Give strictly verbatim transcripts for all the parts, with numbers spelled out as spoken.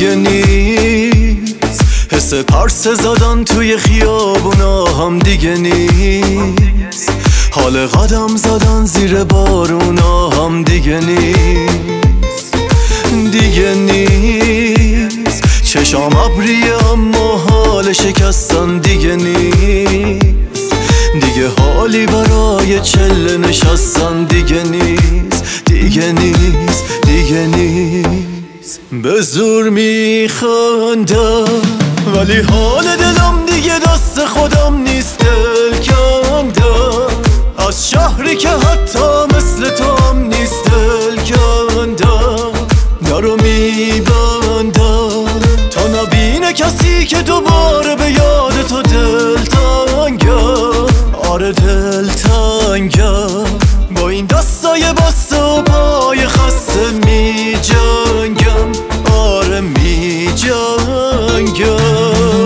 دیگه نیست، حس پرس زدن توی خیابونا هم دیگه نیست، حال قدم زدن زیر بارونا هم دیگه نیست، دیگه نیست. چشام ابریه اما حال شکستن دیگه نیست، دیگه حالی برای چله نشستن دیگه نیست، دیگه نیست، دیگه نیست. به زور میخندم ولی حال دلم دیگه دست خودم نیست، دل کندم از شهری که حتی مثل تو هم نیست، دل کندم درو میبندم تا نبینه کسی که دوباره به یاد تو دل تنگم، آره دل تنگم. با این دستای بسته و پای خسته می جنگم، آره می جنگم.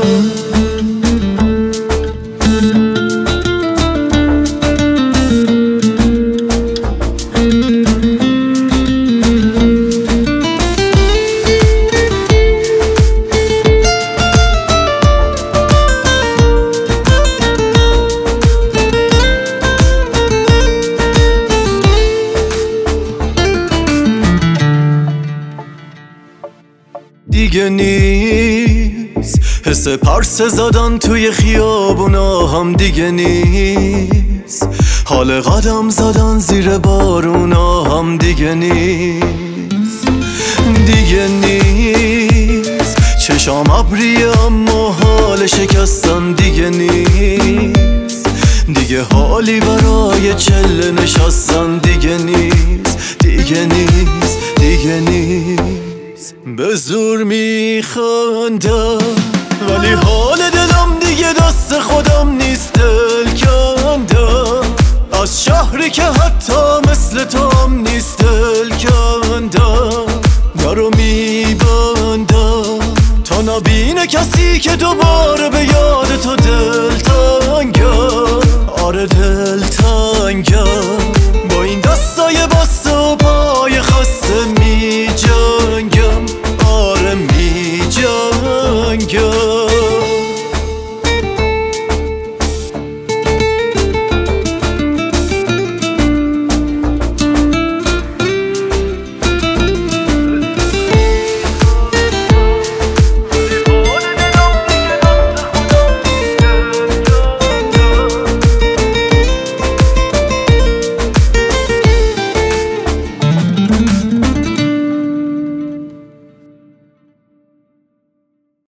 دیگه نیست، حس پرس زدن توی خیابونا هم دیگه نیست، حال قدم زدن زیر بارونا هم دیگه نیست، دیگه نیست. چشام ابریه اما حال شکستن دیگه نیست، دیگه حالی برای چله نشستن دیگه نیست، دیگه نیست، دیگه نیست. به زور میخندم ولی حال دلم دیگه دست خودم نیست، دل کندم از شهری که حتی مثل تو هم نیست، دل کندم درو میبندم تا نبینه کسی که دوباره به یاد تو دل تنگم، آره دل تنگم.